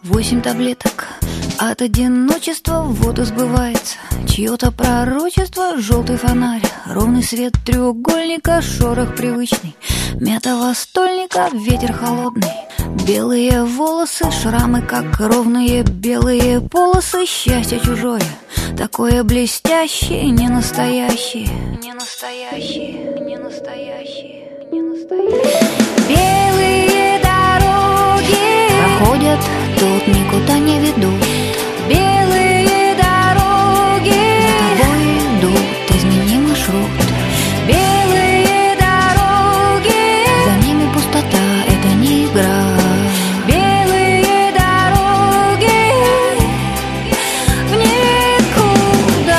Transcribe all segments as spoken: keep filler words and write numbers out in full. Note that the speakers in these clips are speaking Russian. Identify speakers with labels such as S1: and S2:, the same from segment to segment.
S1: Восемь таблеток от одиночества, вот и сбывается чье-то пророчество. Желтый фонарь, ровный свет треугольника, шорох привычный мятого стольника, ветер холодный. Белые волосы, шрамы, как ровные белые полосы. Счастье чужое, такое блестящее, не настоящее, не настоящее, не настоящее, не настоящее. Белые дороги проходят, тут никуда не ведут. Белые дороги за тобой идут, измени маршрут. Белые дороги, за ними пустота, это не игра. Белые дороги в никуда.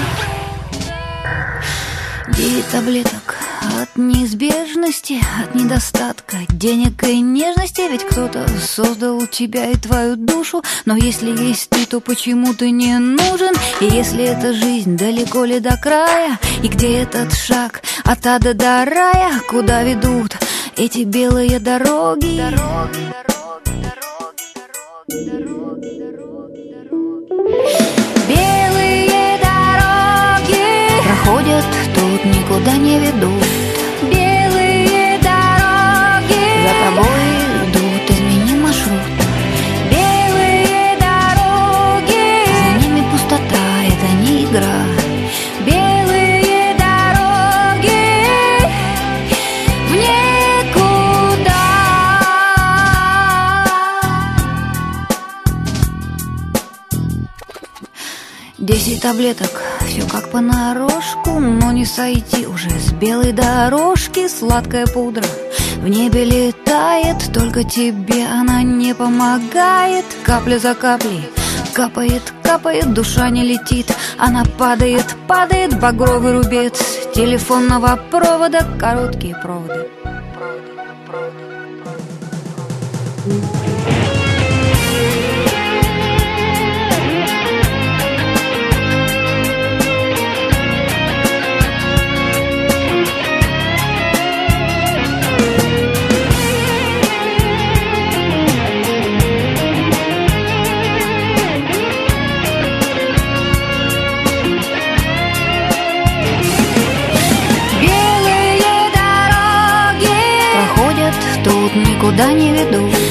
S1: Девять таблеток от неизбежности, от недостатка денег и нежности. Ведь кто-то создал тебя и твою душу. Но если есть ты, то почему ты не нужен? И если эта жизнь, далеко ли до края? И где этот шаг от ада до рая? Куда ведут эти белые дороги? Дороги, дороги, дороги, дороги, дороги, дороги. Белые дороги проходят, тут никуда не ведут. Белые дороги за тобой идут, измени маршрут. Белые дороги, за ними пустота, это не игра. Белые дороги в никуда. Десять таблеток, все как понарошку, но не сойти уже с белой дорожки. Сладкая пудра в небе летает, только тебе она не помогает. Капля за каплей капает, капает, душа не летит, она падает, падает, багровый рубец телефонного провода, короткие проводы. Тут никуда не ведут.